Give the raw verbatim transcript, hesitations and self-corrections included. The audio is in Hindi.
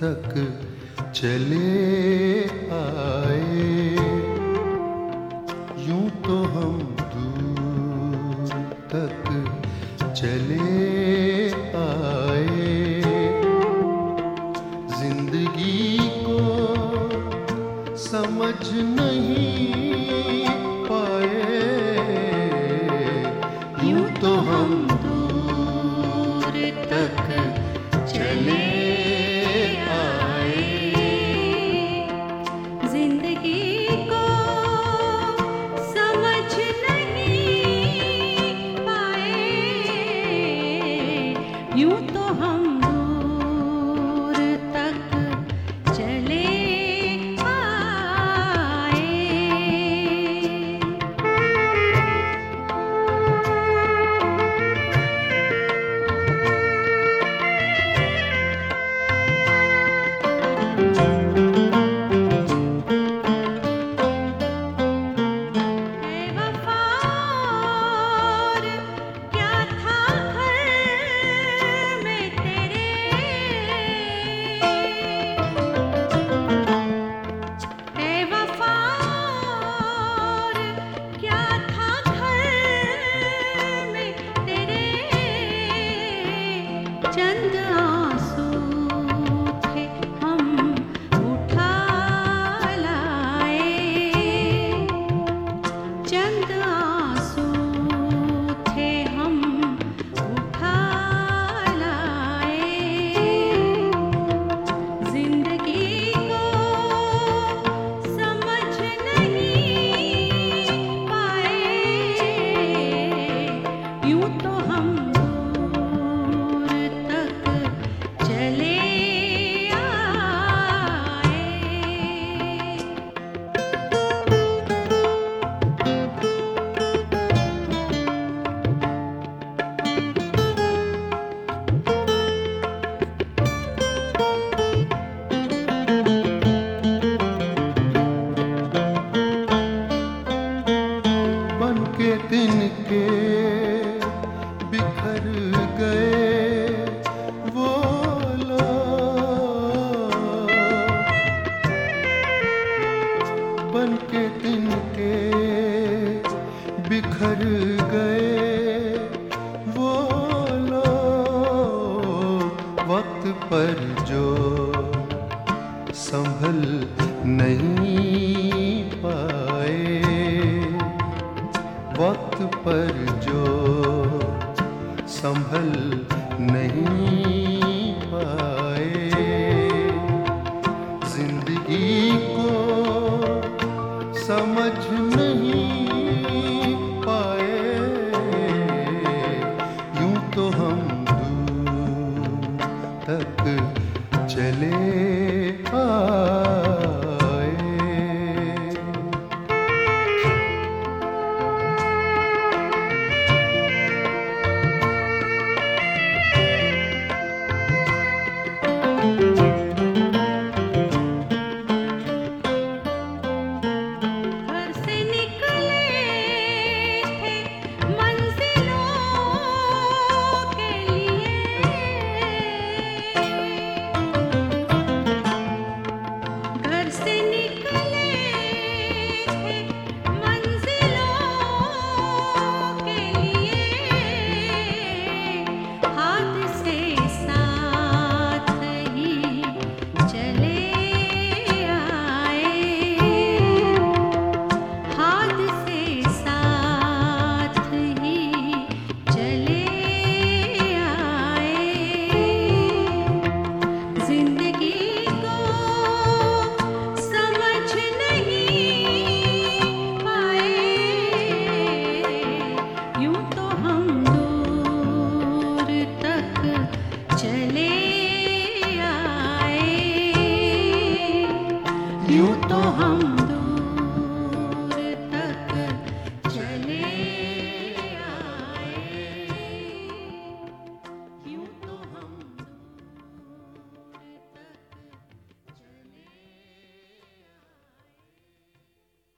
तक चले आए। यूं तो हम दूर तक चले आए, जिंदगी को समझ नहीं पाए। यूं तो हम दूर तक चले आए, जिंदगी को समझ नहीं पाए। यूं तो हम दूर तक चले चंद आंसू थे हम उठा लाए, चंद आंसू थे हम उठा लाए। जिंदगी को समझ नहीं पाए। यूं तो हम चले आए। बन के तिनके बिखर गए वो बन के तिनके बिखर गए वो लोग, वक्त पर जो संभल नहीं पाए। वक्त पर जो संभल नहीं पाए, जिंदगी को समझ